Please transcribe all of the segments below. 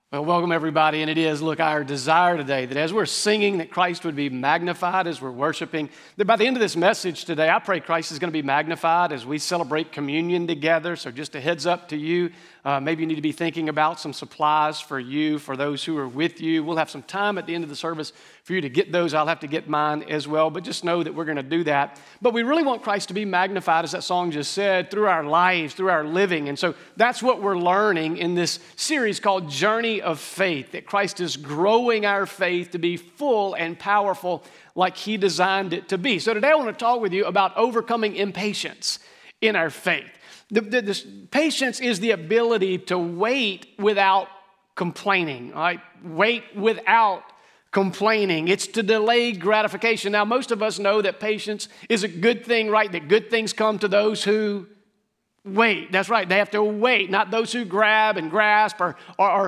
Well, welcome everybody, and it is, look, our desire today that as we're singing that Christ would be magnified as we're worshiping, that by the end of this message today, I pray Christ is going to be magnified as we celebrate communion together. So just a heads up to you, maybe you need to be thinking about some supplies for you, for those who are with you. We'll have some time at the end of the service for you to get those. I'll have to get mine as well, but just know that we're going to do that. But we really want Christ to be magnified, as that song just said, through our lives, through our living. And so that's what we're learning in this series called Journey of Faith, that Christ is growing our faith to be full and powerful like He designed it to be. So today I want to talk with you about overcoming impatience in our faith. This patience is the ability to wait without complaining, right? Wait without complaining. It's to delay gratification. Now, most of us know that patience is a good thing, right? That good things come to those who wait. That's right. They have to wait, not those who grab and grasp or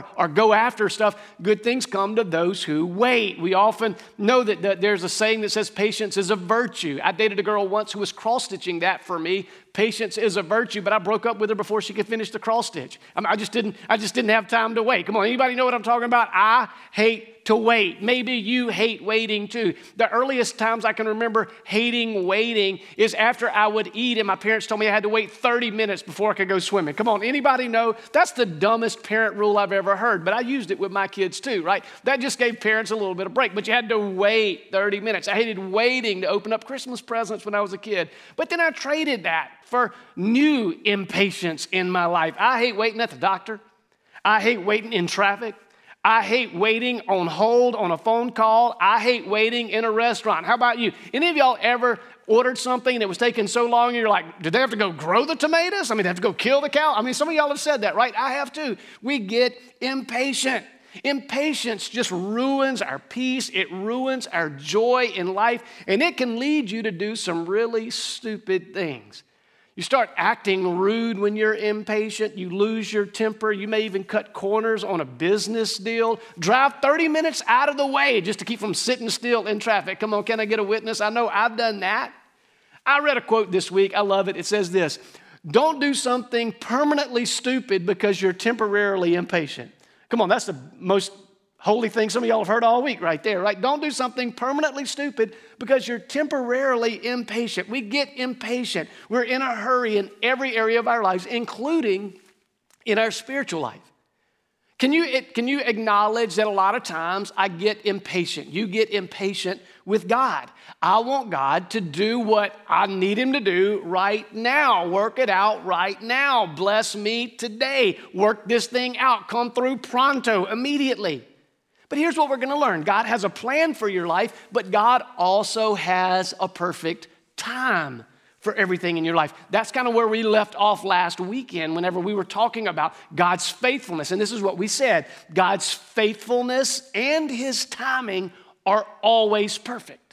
go after stuff. Good things come to those who wait. We often know that there's a saying that says patience is a virtue. I dated a girl once who was cross-stitching that for me. Patience is a virtue, but I broke up with her before she could finish the cross stitch. I just didn't have time to wait. Come on, anybody know what I'm talking about? I hate to wait. Maybe you hate waiting too. The earliest times I can remember hating waiting is after I would eat and my parents told me I had to wait 30 minutes before I could go swimming. Come on, anybody know? That's the dumbest parent rule I've ever heard, but I used it with my kids too, right? That just gave parents a little bit of break, but you had to wait 30 minutes. I hated waiting to open up Christmas presents when I was a kid, but then I traded that for new impatience in my life. I hate waiting at the doctor. I hate waiting in traffic. I hate waiting on hold on a phone call. I hate waiting in a restaurant. How about you? Any of y'all ever ordered something that was taking so long and you're like, did they have to go grow the tomatoes? I mean, they have to go kill the cow? I mean, some of y'all have said that, right? I have too. We get impatient. Impatience just ruins our peace. It ruins our joy in life, and it can lead you to do some really stupid things. You start acting rude when you're impatient. You lose your temper. You may even cut corners on a business deal. Drive 30 minutes out of the way just to keep from sitting still in traffic. Come on, can I get a witness? I know I've done that. I read a quote this week. I love it. It says this: don't do something permanently stupid because you're temporarily impatient. Come on, that's the most holy thing some of y'all have heard all week right there, right? Don't do something permanently stupid because you're temporarily impatient. We get impatient. We're in a hurry in every area of our lives, including in our spiritual life. Can you acknowledge that a lot of times I get impatient? You get impatient with God. I want God to do what I need Him to do right now. Work it out right now. Bless me today. Work this thing out. Come through pronto, immediately. But here's what we're going to learn. God has a plan for your life, but God also has a perfect time for everything in your life. That's kind of where we left off last weekend whenever we were talking about God's faithfulness. And this is what we said: God's faithfulness and His timing are always perfect.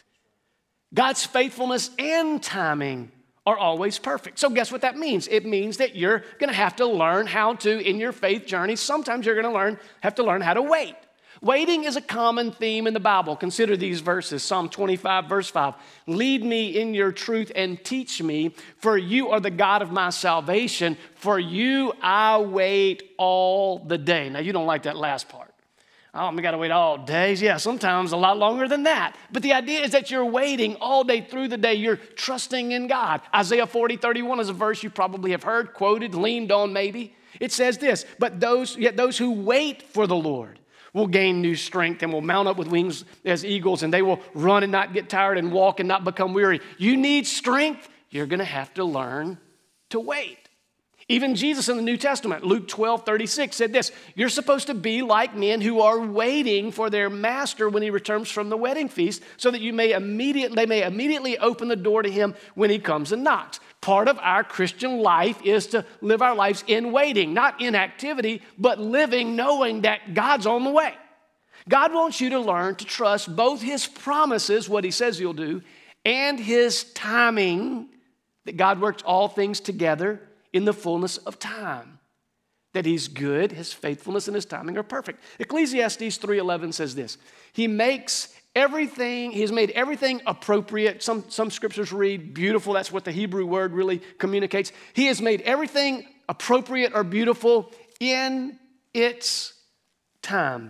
God's faithfulness and timing are always perfect. So guess what that means? It means that you're going to have to learn how to, in your faith journey, sometimes you're going to have to learn how to wait. Waiting is a common theme in the Bible. Consider these verses. Psalm 25, verse 5. Lead me in your truth and teach me, for you are the God of my salvation. For you I wait all the day. Now, you don't like that last part. Oh, we got to wait all days. Yeah, sometimes a lot longer than that. But the idea is that you're waiting all day through the day. You're trusting in God. Isaiah 40:31 is a verse you probably have heard, quoted, leaned on maybe. It says this: but those who wait for the Lord will gain new strength and will mount up with wings as eagles, and they will run and not get tired and walk and not become weary. You need strength. You're going to have to learn to wait. Even Jesus in the New Testament, Luke 12:36 said this: you're supposed to be like men who are waiting for their master when he returns from the wedding feast, so that they may immediately open the door to him when he comes and knocks. Part of our Christian life is to live our lives in waiting, not inactivity, but living knowing that God's on the way. God wants you to learn to trust both His promises, what He says He'll do, and His timing, that God works all things together in the fullness of time. That He's good, His faithfulness and His timing are perfect. Ecclesiastes 3:11 says this: He makes everything, He has made everything appropriate. Some scriptures read beautiful. That's what the Hebrew word really communicates. He has made everything appropriate or beautiful in its time.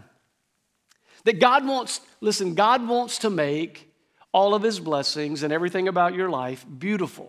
That God wants to make all of his blessings and everything about your life beautiful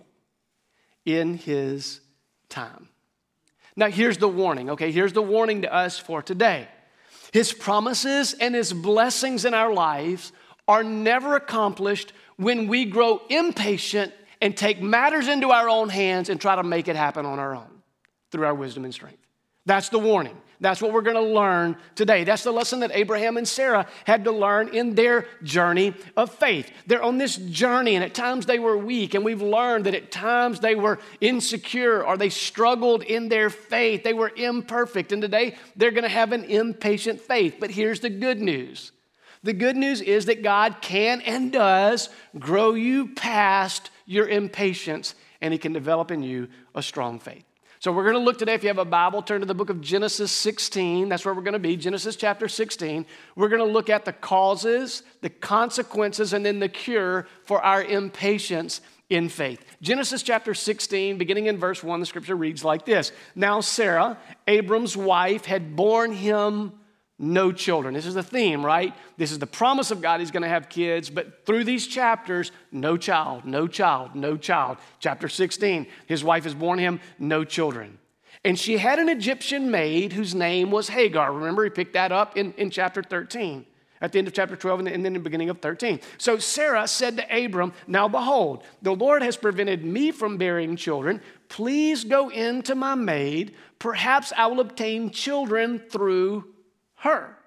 in his time. Now, here's the warning, okay? Here's the warning to us for today. His promises and his blessings in our lives are never accomplished when we grow impatient and take matters into our own hands and try to make it happen on our own through our wisdom and strength. That's the warning. That's what we're going to learn today. That's the lesson that Abraham and Sarah had to learn in their journey of faith. They're on this journey, and at times they were weak, and we've learned that at times they were insecure or they struggled in their faith. They were imperfect, and today they're going to have an impatient faith. But here's the good news. The good news is that God can and does grow you past your impatience, and he can develop in you a strong faith. So we're going to look today, if you have a Bible, turn to the book of Genesis 16. That's where we're going to be, Genesis chapter 16. We're going to look at the causes, the consequences, and then the cure for our impatience in faith. Genesis chapter 16, beginning in verse 1, the scripture reads like this. Now Sarah, Abram's wife, had borne him no children. This is the theme, right? This is the promise of God. He's going to have kids, but through these chapters, no child, no child, no child. Chapter 16, his wife has borne him no children. And she had an Egyptian maid whose name was Hagar. Remember, he picked that up in chapter 13, at the end of chapter 12 and then in the beginning of 13. So Sarah said to Abram, now behold, the Lord has prevented me from bearing children. Please go in to my maid. Perhaps I will obtain children through her.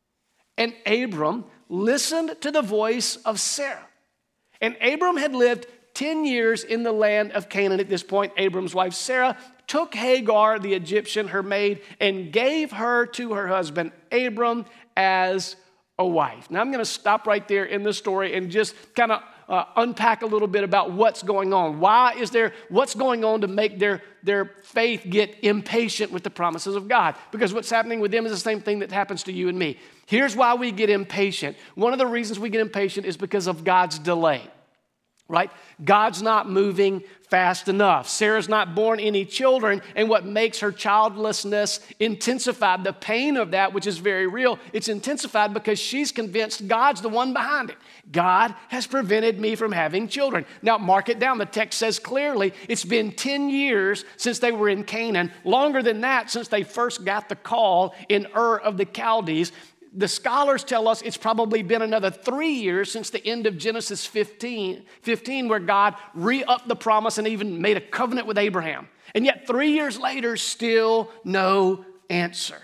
And Abram listened to the voice of Sarah. And Abram had lived 10 years in the land of Canaan at this point. Abram's wife Sarah took Hagar, the Egyptian, her maid, and gave her to her husband Abram as a wife. Now I'm going to stop right there in the story and just kind of unpack a little bit about what's going on. What's going on to make their faith get impatient with the promises of God? Because what's happening with them is the same thing that happens to you and me. Here's why we get impatient. One of the reasons we get impatient is because of God's delay. Right? God's not moving fast enough. Sarah's not born any children, and what makes her childlessness intensified, the pain of that, which is very real, it's intensified because she's convinced God's the one behind it. God has prevented me from having children. Now, mark it down. The text says clearly it's been 10 years since they were in Canaan, longer than that since they first got the call in Ur of the Chaldees. The scholars tell us it's probably been another 3 years since the end of Genesis 15, where God re-upped the promise and even made a covenant with Abraham. And yet 3 years later, still no answer.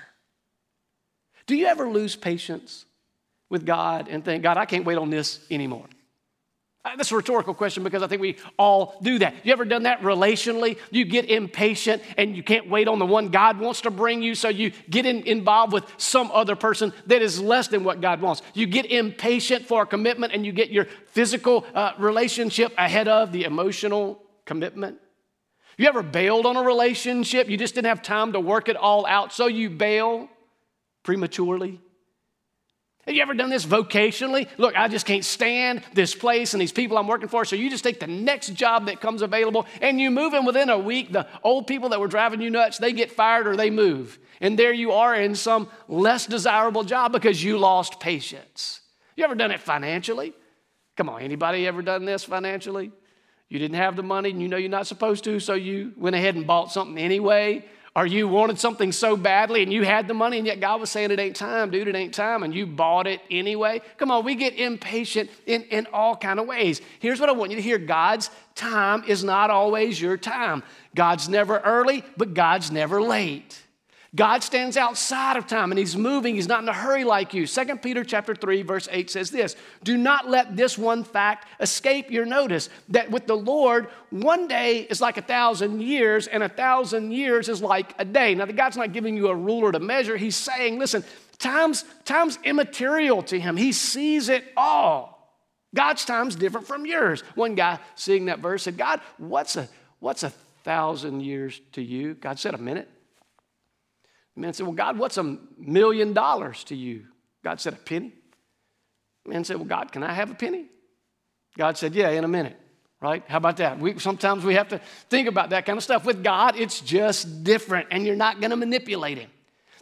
Do you ever lose patience with God and think, God, I can't wait on this anymore? That's a rhetorical question because I think we all do that. You ever done that relationally? You get impatient and you can't wait on the one God wants to bring you, so you get involved with some other person that is less than what God wants. You get impatient for a commitment and you get your physical relationship ahead of the emotional commitment. You ever bailed on a relationship? You just didn't have time to work it all out, so you bail prematurely. Have you ever done this vocationally? Look, I just can't stand this place and these people I'm working for, so you just take the next job that comes available and you move in within a week. The old people that were driving you nuts, they get fired or they move. And there you are in some less desirable job because you lost patience. You ever done it financially? Come on, anybody ever done this financially? You didn't have the money and you know you're not supposed to, so you went ahead and bought something anyway. Or you wanted something so badly and you had the money and yet God was saying it ain't time, dude, it ain't time, and you bought it anyway. Come on, we get impatient in all kind of ways. Here's what I want you to hear. God's time is not always your time. God's never early, but God's never late. God stands outside of time and he's moving. He's not in a hurry like you. 2 Peter chapter 3 verse 8 says this, do not let this one fact escape your notice, that with the Lord, one day is like 1,000 years and 1,000 years is like a day. Now, God's not giving you a ruler to measure. He's saying, listen, time's immaterial to him. He sees it all. God's time's different from yours. One guy seeing that verse said, God, what's 1,000 years to you? God said, a minute. The man said, well, God, what's $1 million to you? God said, a penny. The man said, well, God, can I have a penny? God said, yeah, in a minute, right? How about that? Sometimes we have to think about that kind of stuff. With God, it's just different, and you're not going to manipulate him.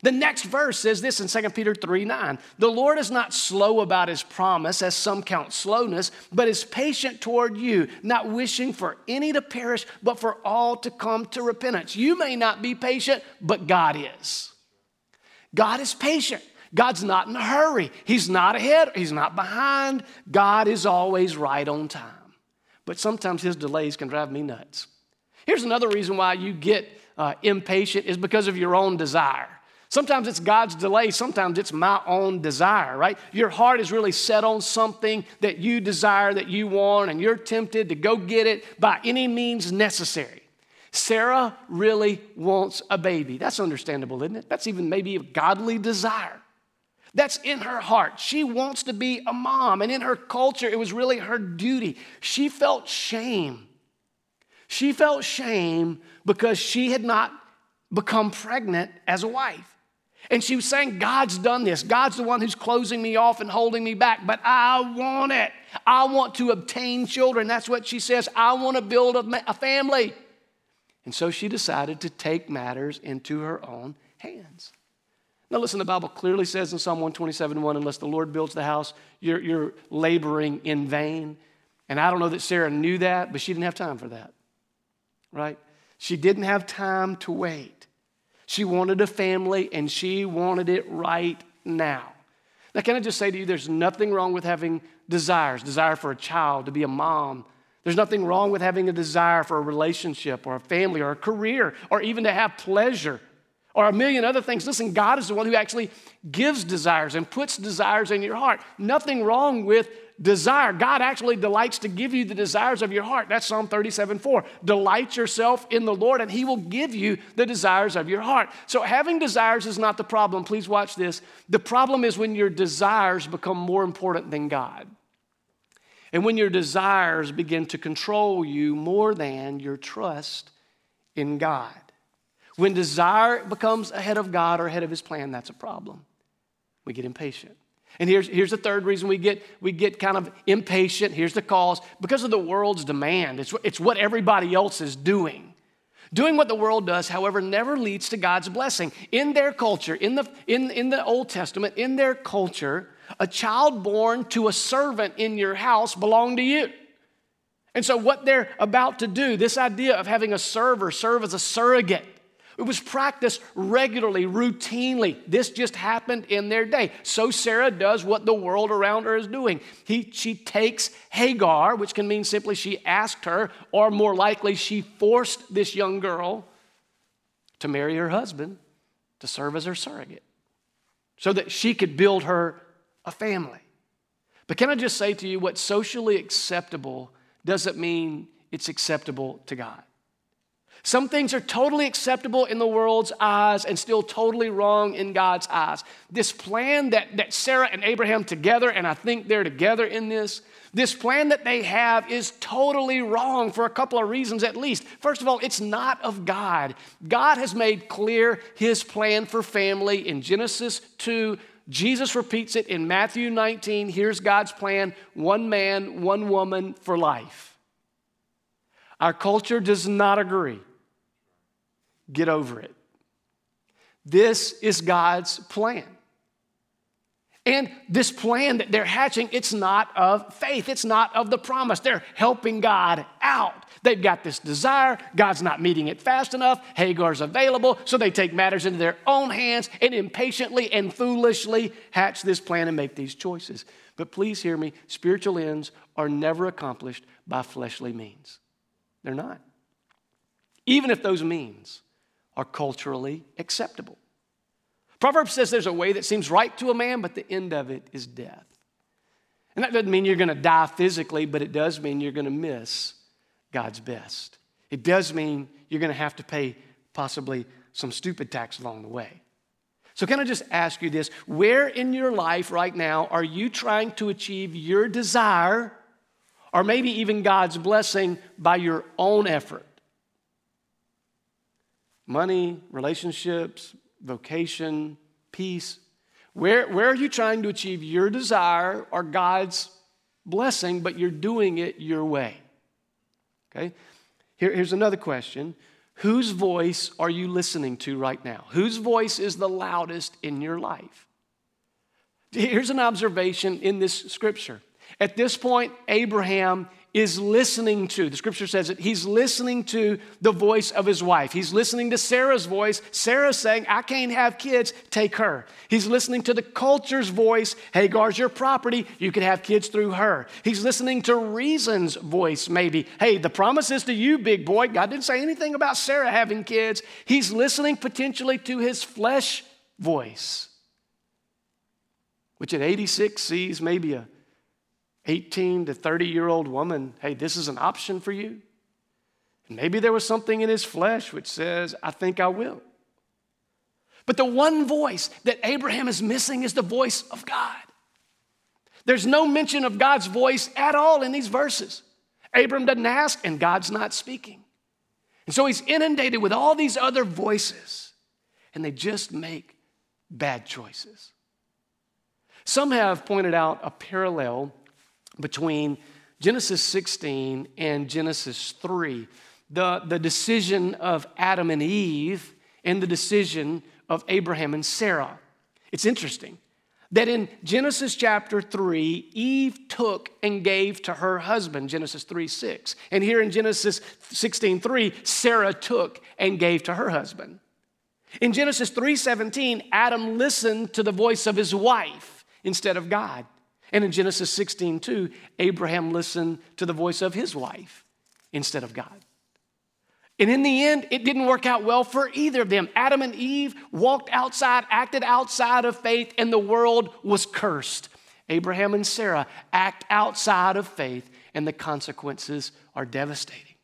The next verse says this in 2 Peter 3:9. The Lord is not slow about his promise, as some count slowness, but is patient toward you, not wishing for any to perish, but for all to come to repentance. You may not be patient, but God is. God is patient. God's not in a hurry. He's not ahead. He's not behind. God is always right on time. But sometimes his delays can drive me nuts. Here's another reason why you get impatient is because of your own desire. Sometimes it's God's delay. Sometimes it's my own desire, right? Your heart is really set on something that you desire, that you want, and you're tempted to go get it by any means necessary. Sarah really wants a baby. That's understandable, isn't it? That's even maybe a godly desire. That's in her heart. She wants to be a mom, and in her culture, it was really her duty. She felt shame. She felt shame because she had not become pregnant as a wife. And she was saying, God's done this. God's the one who's closing me off and holding me back, but I want it. I want to obtain children. That's what she says. I want to build a family. And so she decided to take matters into her own hands. Now listen, the Bible clearly says in Psalm 127:1, unless the Lord builds the house, you're laboring in vain. And I don't know that Sarah knew that, but she didn't have time for that, right? She didn't have time to wait. She wanted a family, and she wanted it right now. Now, can I just say to you, there's nothing wrong with having desires, desire for a child, to be a mom. There's nothing wrong with having a desire for a relationship or a family or a career or even to have pleasure or a million other things. Listen, God is the one who actually gives desires and puts desires in your heart. Nothing wrong with desire. God actually delights to give you the desires of your heart. That's Psalm 37:4. Delight yourself in the Lord, and he will give you the desires of your heart. So having desires is not the problem. Please watch this. The problem is when your desires become more important than God. And when your desires begin to control you more than your trust in God. When desire becomes ahead of God or ahead of his plan, that's a problem. We get impatient. And here's the third reason we get kind of impatient. Here's the cause. Because of the world's demand. It's what everybody else is doing. Doing what the world does, however, never leads to God's blessing. In their culture, in the Old Testament, in their culture, a child born to a servant in your house belonged to you. And so what they're about to do, this idea of having a server serve as a surrogate, it was practiced regularly, routinely. This just happened in their day. So Sarah does what the world around her is doing. She takes Hagar, which can mean simply she asked her, or more likely she forced this young girl to marry her husband to serve as her surrogate so that she could build her a family. But can I just say to you, what's socially acceptable doesn't mean it's acceptable to God. Some things are totally acceptable in the world's eyes and still totally wrong in God's eyes. This plan that Sarah and Abraham together, and I think they're together in this plan that they have is totally wrong for a couple of reasons at least. First of all, it's not of God. God has made clear his plan for family in Genesis 2. Jesus repeats it in Matthew 19. Here's God's plan: one man, one woman for life. Our culture does not agree. Get over it. This is God's plan. And this plan that they're hatching, it's not of faith. It's not of the promise. They're helping God out. They've got this desire. God's not meeting it fast enough. Hagar's available. So they take matters into their own hands and impatiently and foolishly hatch this plan and make these choices. But please hear me. Spiritual ends are never accomplished by fleshly means. They're not. Even if those means are culturally acceptable. Proverbs says there's a way that seems right to a man, but the end of it is death. And that doesn't mean you're going to die physically, but it does mean you're going to miss God's best. It does mean you're going to have to pay possibly some stupid tax along the way. So can I just ask you this? Where in your life right now are you trying to achieve your desire or maybe even God's blessing by your own effort? Money, relationships, vocation, peace. Where are you trying to achieve your desire or God's blessing, but you're doing it your way? Okay? Here's another question. Whose voice are you listening to right now? Whose voice is the loudest in your life? Here's an observation in this scripture. At this point, Abraham is listening to, the scripture says it, he's listening to the voice of his wife. He's listening to Sarah's voice. Sarah's saying, I can't have kids, take her. He's listening to the culture's voice. Hagar's your property, you can have kids through her. He's listening to reason's voice maybe. Hey, the promise is to you, big boy. God didn't say anything about Sarah having kids. He's listening potentially to his flesh voice, which at 86 sees maybe a 18 to 30-year-old woman, hey, this is an option for you. And maybe there was something in his flesh which says, I think I will. But the one voice that Abraham is missing is the voice of God. There's no mention of God's voice at all in these verses. Abram doesn't ask, and God's not speaking. And so he's inundated with all these other voices, and they just make bad choices. Some have pointed out a parallel between Genesis 16 and Genesis 3, the decision of Adam and Eve and the decision of Abraham and Sarah. It's interesting that in Genesis chapter 3, Eve took and gave to her husband, Genesis 3:6. And here in Genesis 16:3, Sarah took and gave to her husband. In Genesis 3:17, Adam listened to the voice of his wife instead of God. And in Genesis 16:2, Abraham listened to the voice of his wife instead of God. And in the end, it didn't work out well for either of them. Adam and Eve walked outside, acted outside of faith, and the world was cursed. Abraham and Sarah act outside of faith, and the consequences are devastating.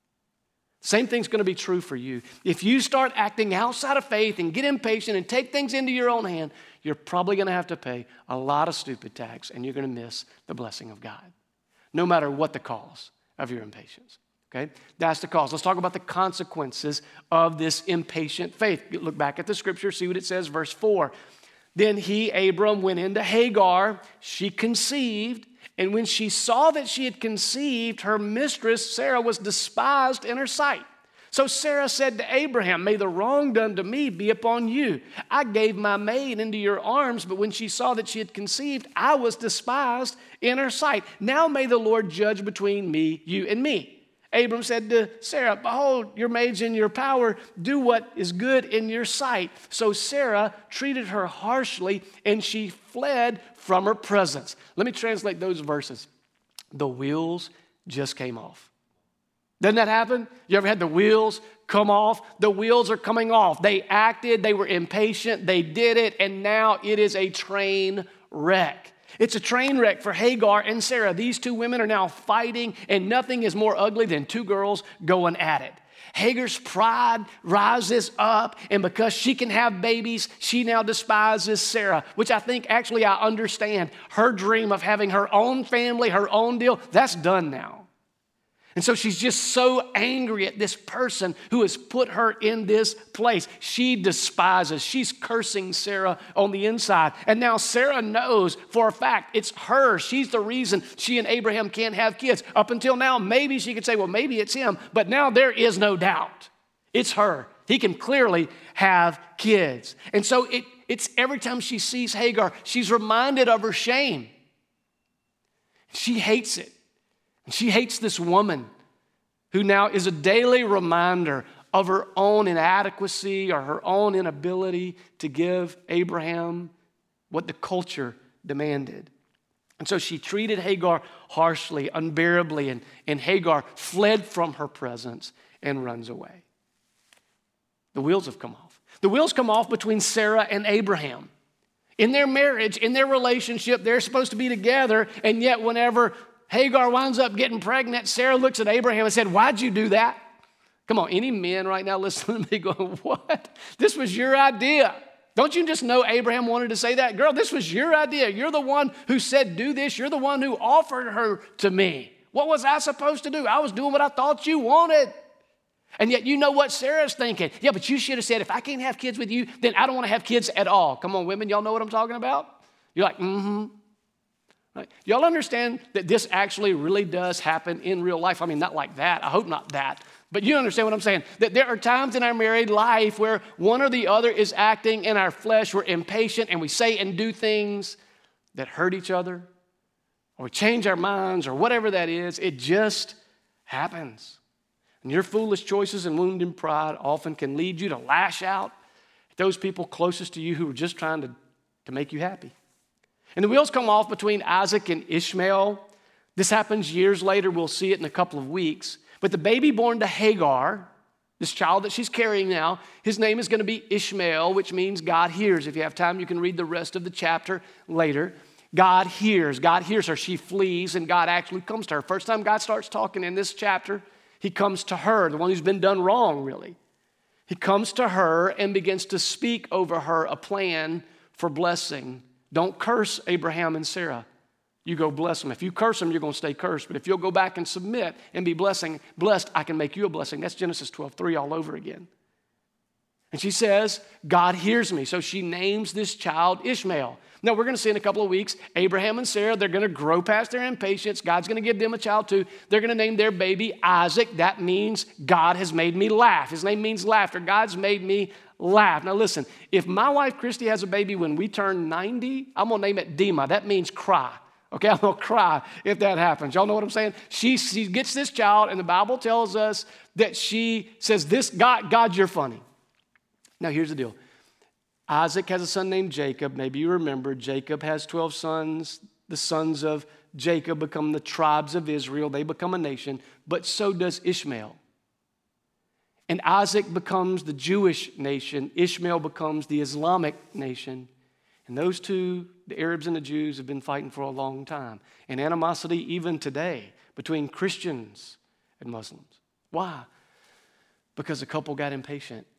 Same thing's going to be true for you. If you start acting outside of faith and get impatient and take things into your own hand, you're probably going to have to pay a lot of stupid tax, and you're going to miss the blessing of God, no matter what the cause of your impatience. Okay? That's the cause. Let's talk about the consequences of this impatient faith. Look back at the scripture, see what it says, verse 4. Then he, Abram, went into Hagar. She conceived, and when she saw that she had conceived, her mistress, Sarah, was despised in her sight. So Sarah said to Abraham, may the wrong done to me be upon you. I gave my maid into your arms, but when she saw that she had conceived, I was despised in her sight. Now may the Lord judge between me, you, and me. Abram said to Sarah, behold, your maid's in your power. Do what is good in your sight. So Sarah treated her harshly, and she fled from her presence. Let me translate those verses. The wheels just came off. Doesn't that happen? You ever had the wheels come off? The wheels are coming off. They acted, they were impatient, they did it, and now it is a train wreck. It's a train wreck for Hagar and Sarah. These two women are now fighting, and nothing is more ugly than two girls going at it. Hagar's pride rises up, and because she can have babies, she now despises Sarah, which I think actually I understand. Her dream of having her own family, her own deal, that's done now. And so she's just so angry at this person who has put her in this place. She despises. She's cursing Sarah on the inside. And now Sarah knows for a fact it's her. She's the reason she and Abraham can't have kids. Up until now, maybe she could say, well, maybe it's him. But now there is no doubt. It's her. He can clearly have kids. And so it's every time she sees Hagar, she's reminded of her shame. She hates it. And she hates this woman who now is a daily reminder of her own inadequacy or her own inability to give Abraham what the culture demanded. And so she treated Hagar harshly, unbearably, and Hagar fled from her presence and runs away. The wheels have come off. The wheels come off between Sarah and Abraham. In their marriage, in their relationship, they're supposed to be together, and yet whenever Hagar winds up getting pregnant, Sarah looks at Abraham and said, why'd you do that? Come on, any men right now listening to me going, what? This was your idea. Don't you just know Abraham wanted to say that? Girl, this was your idea. You're the one who said do this. You're the one who offered her to me. What was I supposed to do? I was doing what I thought you wanted. And yet you know what Sarah's thinking. Yeah, but you should have said, if I can't have kids with you, then I don't want to have kids at all. Come on, women, y'all know what I'm talking about? You're like, mm-hmm. Right? Y'all understand that this actually really does happen in real life? I mean, not like that. I hope not that. But you understand what I'm saying? That there are times in our married life where one or the other is acting in our flesh. We're impatient and we say and do things that hurt each other, or we change our minds, or whatever that is. It just happens. And your foolish choices and wounded pride often can lead you to lash out at those people closest to you who are just trying to make you happy. And the wheels come off between Isaac and Ishmael. This happens years later. We'll see it in a couple of weeks. But the baby born to Hagar, this child that she's carrying now, his name is going to be Ishmael, which means God hears. If you have time, you can read the rest of the chapter later. God hears her. She flees, and God actually comes to her. First time God starts talking in this chapter, he comes to her, the one who's been done wrong, really. He comes to her and begins to speak over her a plan for blessing. Don't curse Abraham and Sarah. You go bless them. If you curse them, you're going to stay cursed. But if you'll go back and submit and be blessed, I can make you a blessing. That's Genesis 12:3 all over again. And she says, God hears me. So she names this child Ishmael. Now, we're going to see in a couple of weeks, Abraham and Sarah, they're going to grow past their impatience. God's going to give them a child too. They're going to name their baby Isaac. That means God has made me laugh. His name means laughter. God's made me laugh. Now, listen, if my wife Christy has a baby when we turn 90, I'm going to name it Dima. That means cry. Okay, I'm going to cry if that happens. Y'all know what I'm saying? She gets this child, and the Bible tells us that she says, God, you're funny. Now, here's the deal. Isaac has a son named Jacob. Maybe you remember Jacob has 12 sons. The sons of Jacob become the tribes of Israel. They become a nation, but so does Ishmael. And Isaac becomes the Jewish nation. Ishmael becomes the Islamic nation. And those two, the Arabs and the Jews, have been fighting for a long time. And animosity even today between Christians and Muslims. Why? Because a couple got impatient.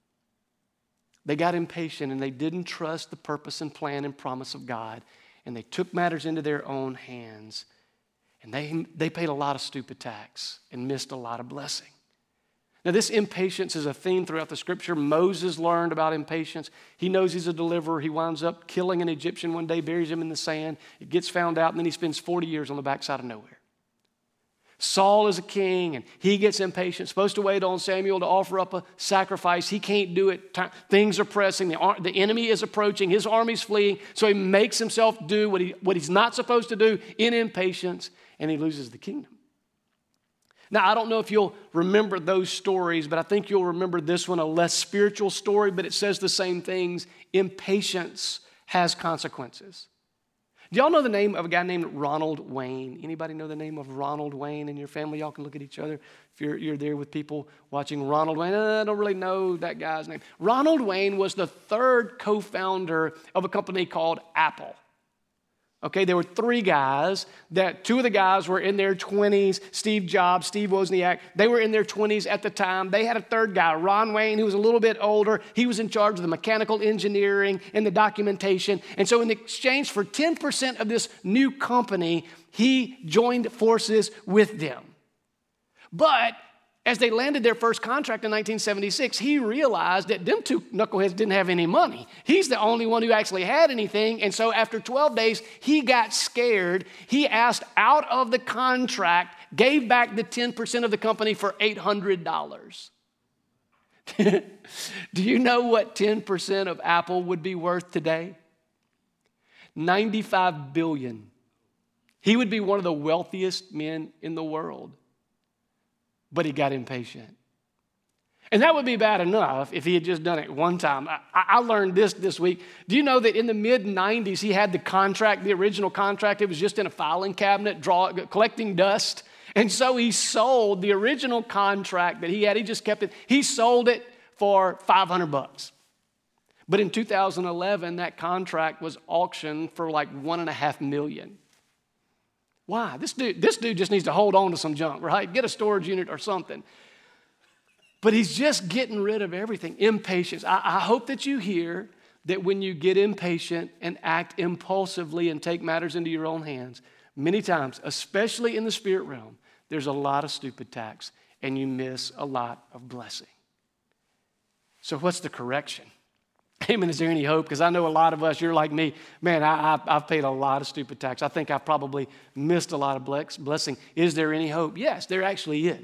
They got impatient and they didn't trust the purpose and plan and promise of God. And they took matters into their own hands. And they paid a lot of stupid tax and missed a lot of blessing. Now, this impatience is a theme throughout the scripture. Moses learned about impatience. He knows he's a deliverer. He winds up killing an Egyptian one day, buries him in the sand. It gets found out, and then he spends 40 years on the backside of nowhere. Saul is a king, and he gets impatient, supposed to wait on Samuel to offer up a sacrifice. He can't do it. Things are pressing. The enemy is approaching. His army's fleeing, so he makes himself do what he's not supposed to do in impatience, and he loses the kingdom. Now, I don't know if you'll remember those stories, but I think you'll remember this one, a less spiritual story, but it says the same things. Impatience has consequences. Do y'all know the name of a guy named Ronald Wayne? Anybody know the name of Ronald Wayne in your family? Y'all can look at each other if you're there with people watching Ronald Wayne. I don't really know that guy's name. Ronald Wayne was the third co-founder of a company called Apple. Okay, there were three guys. Two of the guys were in their 20s. Steve Jobs, Steve Wozniak, they were in their 20s at the time. They had a third guy, Ron Wayne, who was a little bit older. He was in charge of the mechanical engineering and the documentation. And so in exchange for 10% of this new company, he joined forces with them. But as they landed their first contract in 1976, he realized that them two knuckleheads didn't have any money. He's the only one who actually had anything. And so after 12 days, he got scared. He asked out of the contract, gave back the 10% of the company for $800. Do you know what 10% of Apple would be worth today? $95 billion. He would be one of the wealthiest men in the world. But he got impatient. And that would be bad enough if he had just done it one time. I learned this week. Do you know that in the mid-90s, he had the contract, the original contract, it was just in a filing cabinet, collecting dust. And so he sold the original contract that he had. He just kept it. He sold it for $500. But in 2011, that contract was auctioned for like $1.5 million. Why? This dude just needs to hold on to some junk, right? Get a storage unit or something. But he's just getting rid of everything. Impatience. I hope that you hear that when you get impatient and act impulsively and take matters into your own hands, many times, especially in the spirit realm, there's a lot of stupid tax and you miss a lot of blessing. So what's the correction? Amen. Is there any hope? Because I know a lot of us, you're like me. Man, I've paid a lot of stupid tax. I think I've probably missed a lot of blessing. Is there any hope? Yes, there actually is.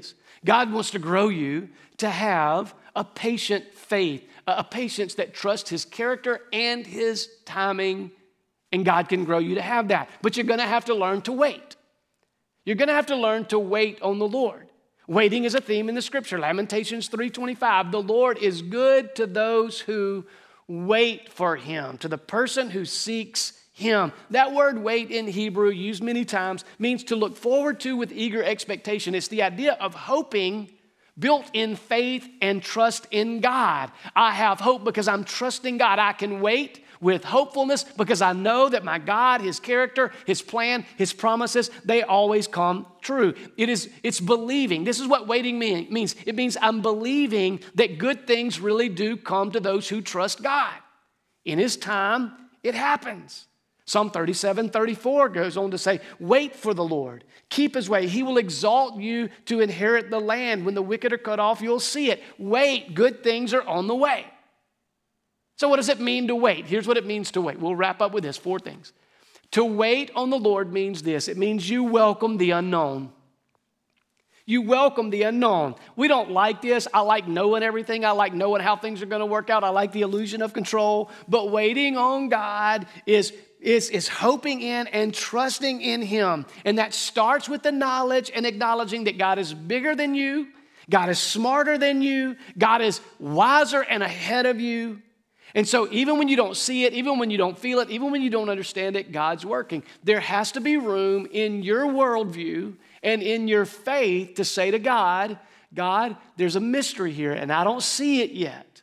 God wants to grow you to have a patient faith, a patience that trusts his character and his timing, and God can grow you to have that. But you're going to have to learn to wait. You're going to have to learn to wait on the Lord. Waiting is a theme in the scripture. Lamentations 3:25, the Lord is good to those who wait for him, to the person who seeks him. That word wait in Hebrew, used many times, means to look forward to with eager expectation. It's the idea of hoping built in faith and trust in God. I have hope because I'm trusting God. I can wait with hopefulness because I know that my God, his character, his plan, his promises, they always come true. It's believing. This is what waiting means. It means I'm believing that good things really do come to those who trust God. In his time, it happens. Psalm 37:34 goes on to say, wait for the Lord. Keep his way. He will exalt you to inherit the land. When the wicked are cut off, you'll see it. Wait. Good things are on the way. So what does it mean to wait? Here's what it means to wait. We'll wrap up with this, 4 things. To wait on the Lord means this. It means you welcome the unknown. You welcome the unknown. We don't like this. I like knowing everything. I like knowing how things are going to work out. I like the illusion of control. But waiting on God is hoping in and trusting in him. And that starts with the knowledge and acknowledging that God is bigger than you. God is smarter than you. God is wiser and ahead of you. And so even when you don't see it, even when you don't feel it, even when you don't understand it, God's working. There has to be room in your worldview and in your faith to say to God, God, there's a mystery here and I don't see it yet.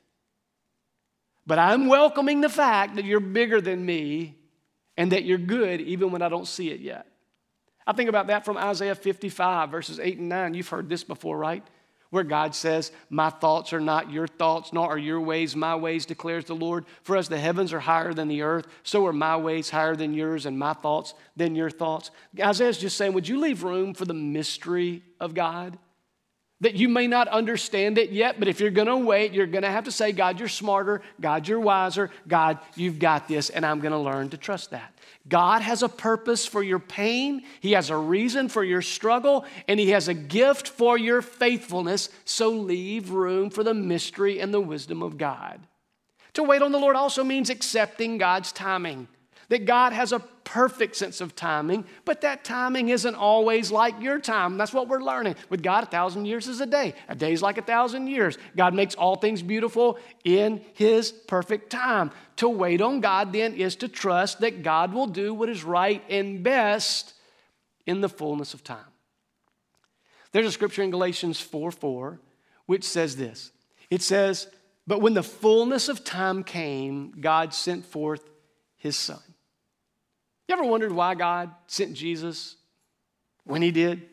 But I'm welcoming the fact that you're bigger than me and that you're good even when I don't see it yet. I think about that from Isaiah 55, verses 8 and 9. You've heard this before, right? Where God says, my thoughts are not your thoughts, nor are your ways my ways, declares the Lord. For as the heavens are higher than the earth, so are my ways higher than yours and my thoughts than your thoughts. Isaiah's just saying, would you leave room for the mystery of God? That you may not understand it yet, but if you're going to wait, you're going to have to say, God, you're smarter. God, you're wiser. God, you've got this, and I'm going to learn to trust that. God has a purpose for your pain. He has a reason for your struggle, and he has a gift for your faithfulness. So leave room for the mystery and the wisdom of God. To wait on the Lord also means accepting God's timing. That God has a perfect sense of timing, but that timing isn't always like your time. That's what we're learning. With God, 1,000 years is a day. A day is like 1,000 years. God makes all things beautiful in his perfect time. To wait on God then is to trust that God will do what is right and best in the fullness of time. There's a scripture in Galatians 4:4 which says this. It says, but when the fullness of time came, God sent forth his son. You ever wondered why God sent Jesus when he did?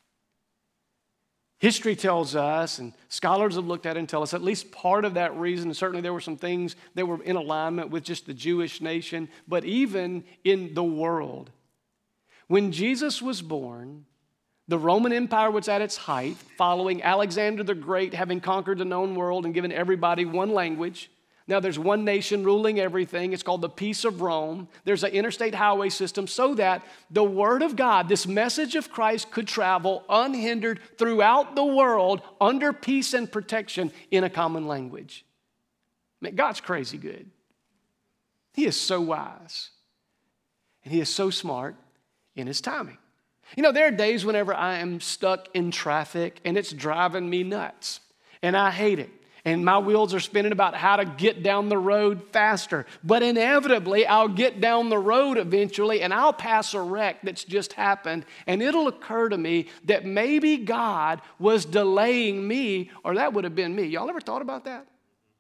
History tells us, and scholars have looked at it and tell us at least part of that reason. Certainly there were some things that were in alignment with just the Jewish nation, but even in the world. When Jesus was born, the Roman Empire was at its height, following Alexander the Great having conquered the known world and given everybody one language. Now, there's one nation ruling everything. It's called the Peace of Rome. There's an interstate highway system so that the Word of God, this message of Christ, could travel unhindered throughout the world under peace and protection in a common language. Man, God's crazy good. He is so wise. And he is so smart in his timing. You know, there are days whenever I am stuck in traffic and it's driving me nuts. And I hate it. And my wheels are spinning about how to get down the road faster. But inevitably, I'll get down the road eventually and I'll pass a wreck that's just happened. And it'll occur to me that maybe God was delaying me, or that would have been me. Y'all ever thought about that?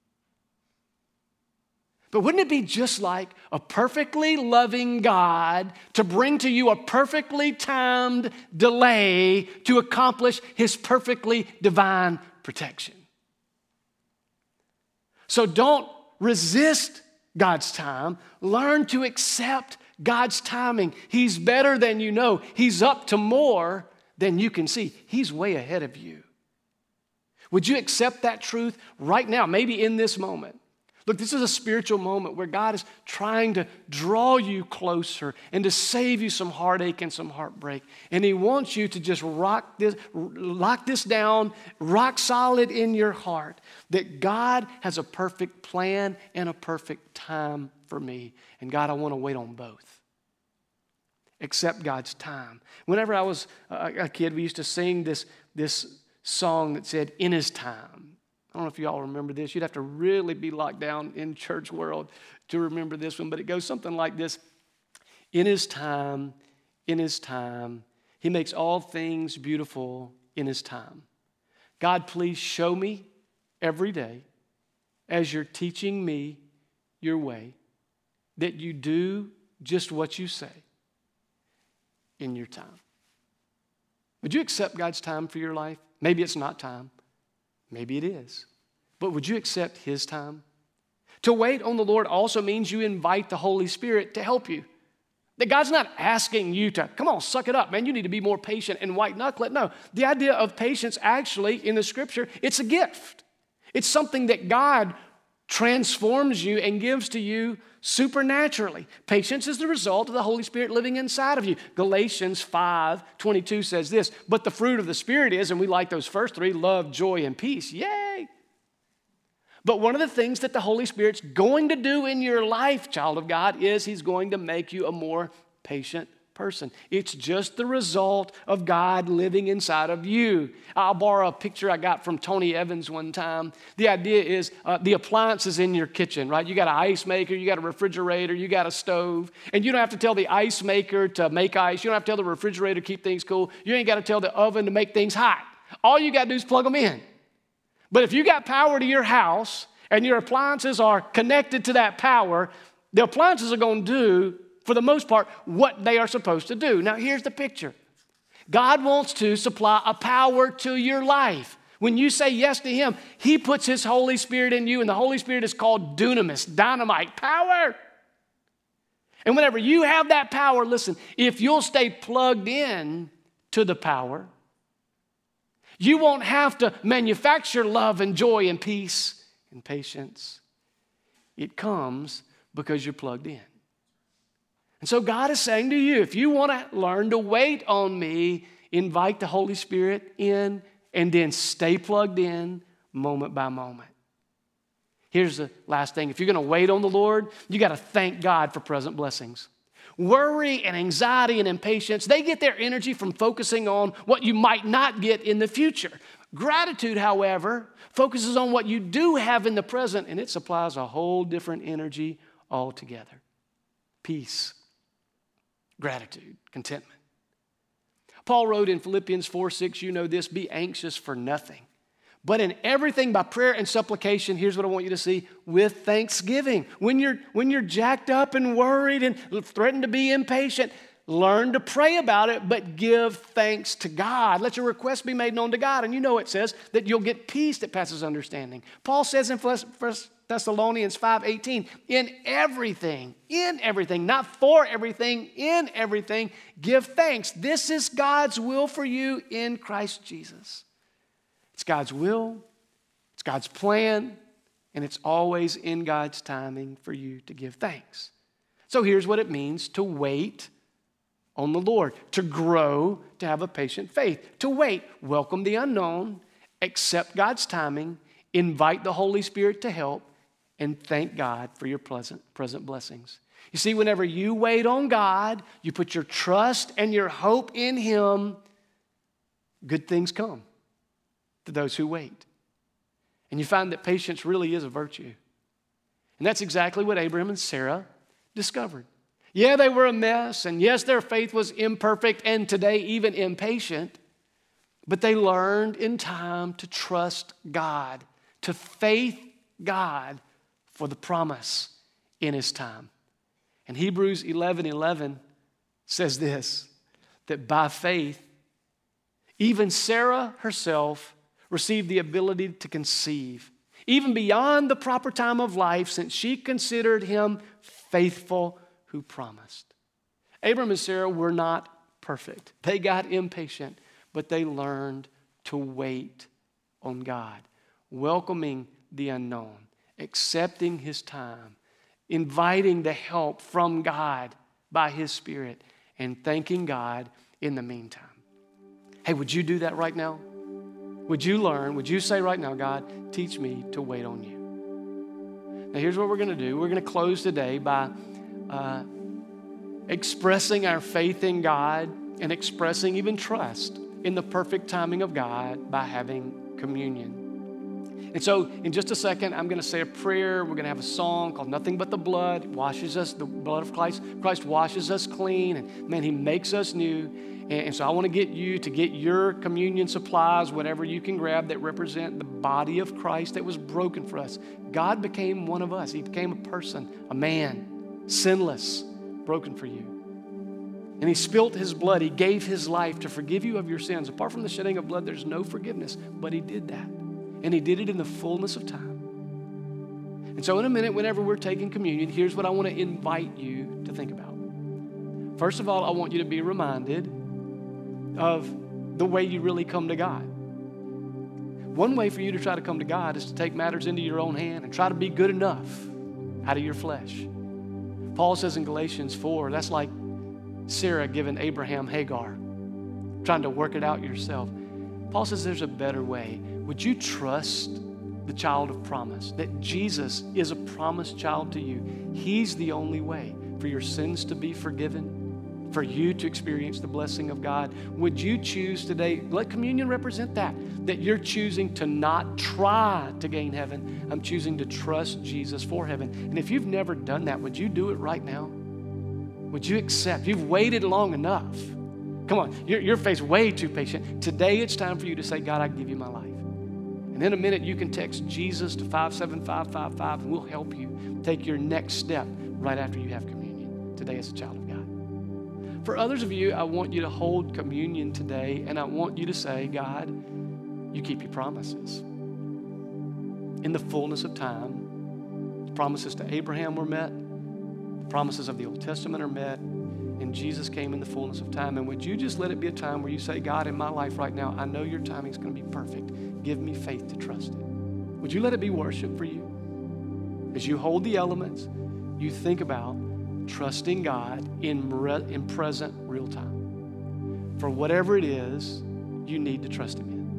But wouldn't it be just like a perfectly loving God to bring to you a perfectly timed delay to accomplish his perfectly divine protection? So don't resist God's time. Learn to accept God's timing. He's better than you know. He's up to more than you can see. He's way ahead of you. Would you accept that truth right now, maybe in this moment? Look, this is a spiritual moment where God is trying to draw you closer and to save you some heartache and some heartbreak. And He wants you to just lock this down, rock solid in your heart, that God has a perfect plan and a perfect time for me. And God, I want to wait on both. Accept God's time. Whenever I was a kid, we used to sing this song that said, "In His time." I don't know if you all remember this. You'd have to really be locked down in church world to remember this one, but it goes something like this. In His time, He makes all things beautiful in His time. God, please show me every day as You're teaching me Your way that You do just what You say in Your time. Would you accept God's time for your life? Maybe it's not time. Maybe it is. But would you accept His time? To wait on the Lord also means you invite the Holy Spirit to help you. That God's not asking you to, come on, suck it up, man. You need to be more patient and white-knuckle it. No, the idea of patience actually in the Scripture, it's a gift. It's something that God transforms you and gives to you supernaturally. Patience is the result of the Holy Spirit living inside of you. Galatians 5:22 says this, but the fruit of the Spirit is, and we like those first three, love, joy, and peace. Yay! But one of the things that the Holy Spirit's going to do in your life, child of God, is He's going to make you a more patient person. It's just the result of God living inside of you. I'll borrow a picture I got from Tony Evans one time. The idea is the appliances in your kitchen, right? You got an ice maker, you got a refrigerator, you got a stove, and you don't have to tell the ice maker to make ice. You don't have to tell the refrigerator to keep things cool. You ain't got to tell the oven to make things hot. All you got to do is plug them in. But if you got power to your house and your appliances are connected to that power, the appliances are going to do, for the most part, what they are supposed to do. Now, here's the picture. God wants to supply a power to your life. When you say yes to Him, He puts His Holy Spirit in you, and the Holy Spirit is called dunamis, dynamite, power. And whenever you have that power, listen, if you'll stay plugged in to the power, you won't have to manufacture love and joy and peace and patience. It comes because you're plugged in. And so God is saying to you, if you want to learn to wait on me, invite the Holy Spirit in and then stay plugged in moment by moment. Here's the last thing. If you're going to wait on the Lord, you got to thank God for present blessings. Worry and anxiety and impatience, they get their energy from focusing on what you might not get in the future. Gratitude, however, focuses on what you do have in the present, and it supplies a whole different energy altogether. Peace, gratitude, contentment. Paul wrote in Philippians 4:6, you know this, be anxious for nothing, but in everything by prayer and supplication, here's what I want you to see, with thanksgiving. When you're jacked up and worried and threatened to be impatient, learn to pray about it, but give thanks to God. Let your requests be made known to God. And you know it says that you'll get peace that passes understanding. Paul says in 1 Thessalonians 5:18, in everything, not for everything, in everything, give thanks. This is God's will for you in Christ Jesus. It's God's will, it's God's plan, and it's always in God's timing for you to give thanks. So here's what it means to wait on the Lord, to grow, to have a patient faith, to wait, welcome the unknown, accept God's timing, invite the Holy Spirit to help, and thank God for your present blessings. You see, whenever you wait on God, you put your trust and your hope in Him, good things come to those who wait. And you find that patience really is a virtue. And that's exactly what Abraham and Sarah discovered. Yeah, they were a mess, and yes, their faith was imperfect and today even impatient, but they learned in time to trust God, to faith God for the promise in His time. And Hebrews 11:11 says this, that by faith, even Sarah herself received the ability to conceive, even beyond the proper time of life, since she considered him faithful who promised. Abram and Sarah were not perfect. They got impatient, but they learned to wait on God, welcoming the unknown, accepting his time, inviting the help from God by his Spirit, and thanking God in the meantime. Hey, would you do that right now? Would you say right now, God, teach me to wait on you? Now, here's what we're going to do. We're going to close today by expressing our faith in God and expressing even trust in the perfect timing of God by having communion. And so in just a second, I'm going to say a prayer. We're going to have a song called Nothing But the Blood. It washes us, the blood of Christ. Christ washes us clean, and man, he makes us new. And so I want to get you to get your communion supplies, whatever you can grab that represent the body of Christ that was broken for us. God became one of us. He became a person, a man, sinless, broken for you. And he spilt his blood. He gave his life to forgive you of your sins. Apart from the shedding of blood, there's no forgiveness. But he did that. And he did it in the fullness of time. And so in a minute, whenever we're taking communion, here's what I want to invite you to think about. First of all, I want you to be reminded of the way you really come to God. One way for you to try to come to God is to take matters into your own hand and try to be good enough out of your flesh. Paul says in Galatians 4, that's like Sarah giving Abraham Hagar, trying to work it out yourself. Paul says there's a better way. Would you trust the child of promise, that Jesus is a promised child to you? He's the only way for your sins to be forgiven, for you to experience the blessing of God. Would you choose today, let communion represent that you're choosing to not try to gain heaven. I'm choosing to trust Jesus for heaven. And if you've never done that, would you do it right now? Would you accept? You've waited long enough. Come on, your faith's way too patient. Today it's time for you to say, God, I give you my life. And in a minute, you can text Jesus to 57555, and we'll help you take your next step right after you have communion today as a child of God. For others of you, I want you to hold communion today, and I want you to say, God, you keep your promises. In the fullness of time, the promises to Abraham were met, the promises of the Old Testament are met, and Jesus came in the fullness of time. And would you just let it be a time where you say, God, in my life right now, I know your timing is going to be perfect. Give me faith to trust it. Would you let it be worship for you? As you hold the elements, you think about trusting God in present real time. For whatever it is, you need to trust Him in.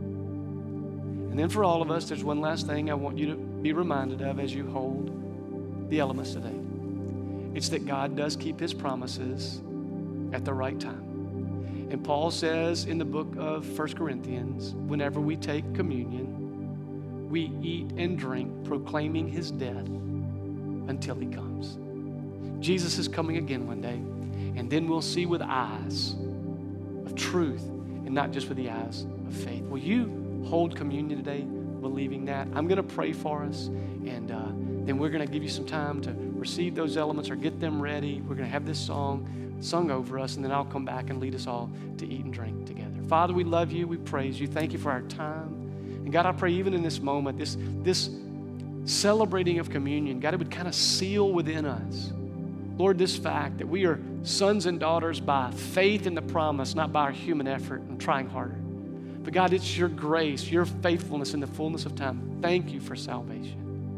And then for all of us, there's one last thing I want you to be reminded of as you hold the elements today. It's that God does keep His promises at the right time. And Paul says in the book of 1 Corinthians, whenever we take communion, we eat and drink, proclaiming His death until He comes. Jesus is coming again one day, and then we'll see with eyes of truth and not just with the eyes of faith. Will you hold communion today, believing that? I'm going to pray for us, and then we're going to give you some time to receive those elements or get them ready. We're going to have this song sung over us, and then I'll come back and lead us all to eat and drink together. Father, we love you. We praise you. Thank you for our time. And God, I pray even in this moment, this celebrating of communion, God, it would kind of seal within us, Lord, this fact that we are sons and daughters by faith in the promise, not by our human effort and trying harder. But God, it's your grace, your faithfulness in the fullness of time. Thank you for salvation.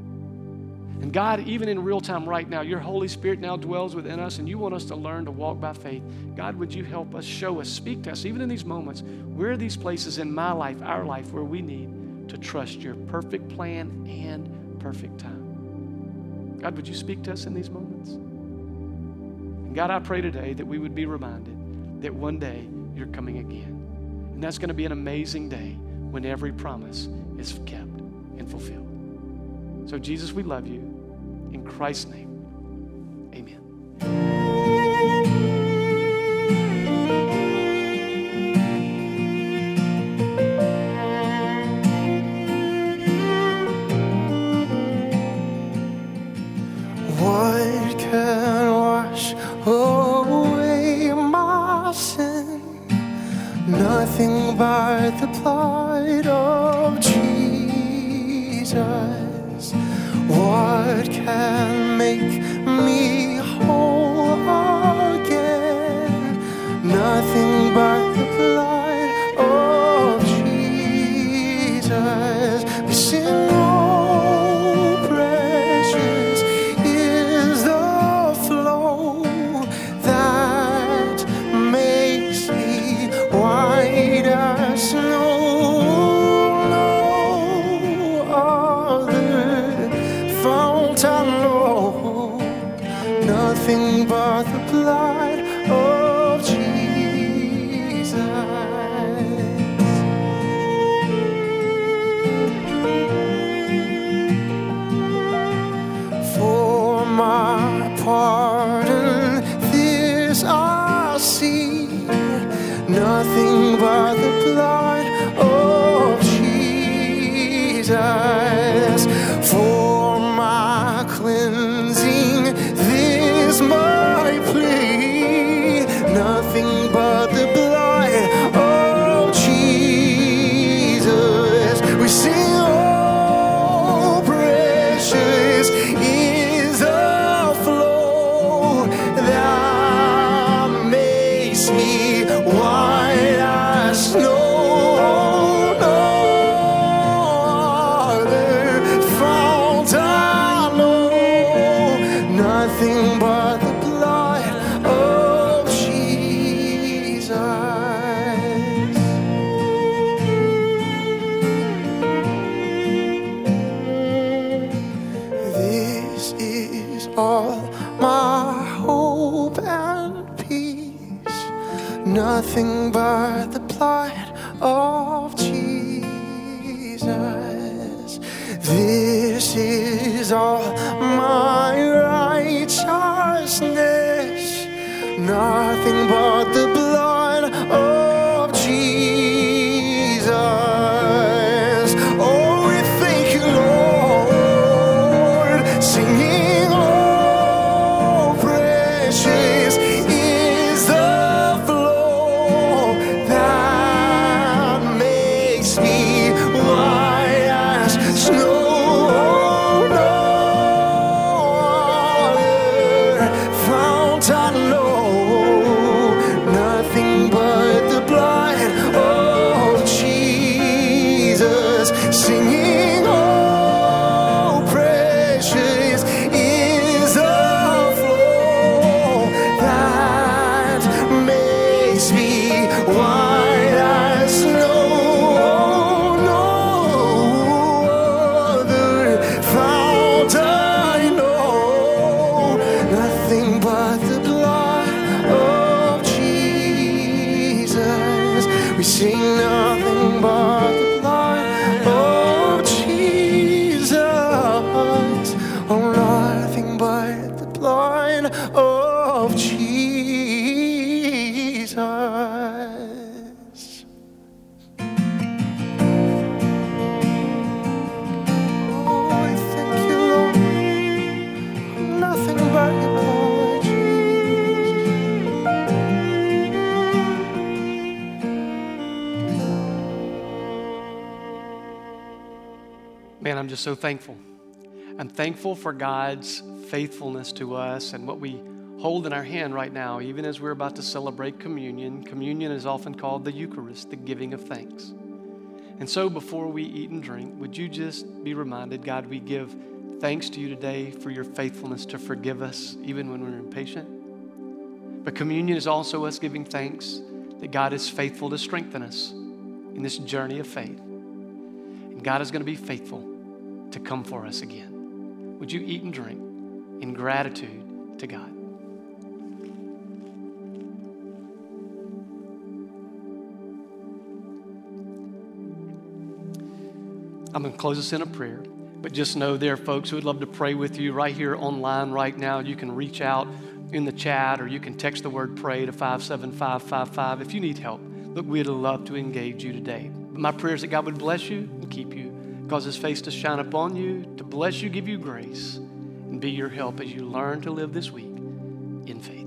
And God, even in real time right now, your Holy Spirit now dwells within us, and you want us to learn to walk by faith. God, would you help us, show us, speak to us, even in these moments? Where are these places in my life, our life, where we need to trust your perfect plan and perfect time? God, would you speak to us in these moments? And God, I pray today that we would be reminded that one day you're coming again. And that's going to be an amazing day when every promise is kept and fulfilled. So Jesus, we love you. In Christ's name, amen. What can wash away my sin? Nothing but the blood of Jesus. What can make me whole again? Nothing but the blood of Jesus. We sing, oh, praise. nothing but the blood of Jesus. For my cleansing, this my plea, nothing but the blood of Jesus. We sing, oh, precious is the flow that makes me white as snow. No other fount I know, nothing but the blood of Jesus. This is all my hope and peace, nothing but the blood of Jesus. This is all my righteousness, nothing but the blood of Jesus. Oh, we thank you, Lord, singing, oh, precious is the flow that makes me white as snow. No other fount I know, nothing but the blood of Jesus. Singing, oh, precious is the flow that makes me white as snow. No other fount I know, nothing but the blood of Jesus. We sing, nothing but the blood of Jesus. Oh, nothing but the blood of Jesus. Oh, I thank you, Lord. Nothing but your blood, Jesus. Man, I'm just so thankful. I'm thankful for God's faithfulness to us and what we hold in our hand right now, even as we're about to celebrate communion. Communion is often called the Eucharist, the giving of thanks. And so before we eat and drink, would you just be reminded, God, we give thanks to you today for your faithfulness to forgive us even when we're impatient. But communion is also us giving thanks that God is faithful to strengthen us in this journey of faith. And God is going to be faithful to come for us again. Would you eat and drink in gratitude to God? I'm going to close this in a prayer, but just know there are folks who would love to pray with you right here online right now. You can reach out in the chat or you can text the word pray to 57555 if you need help. Look, we'd love to engage you today. But my prayer is that God would bless you and keep you, cause his face to shine upon you, to bless you, give you grace, and be your help as you learn to live this week in faith.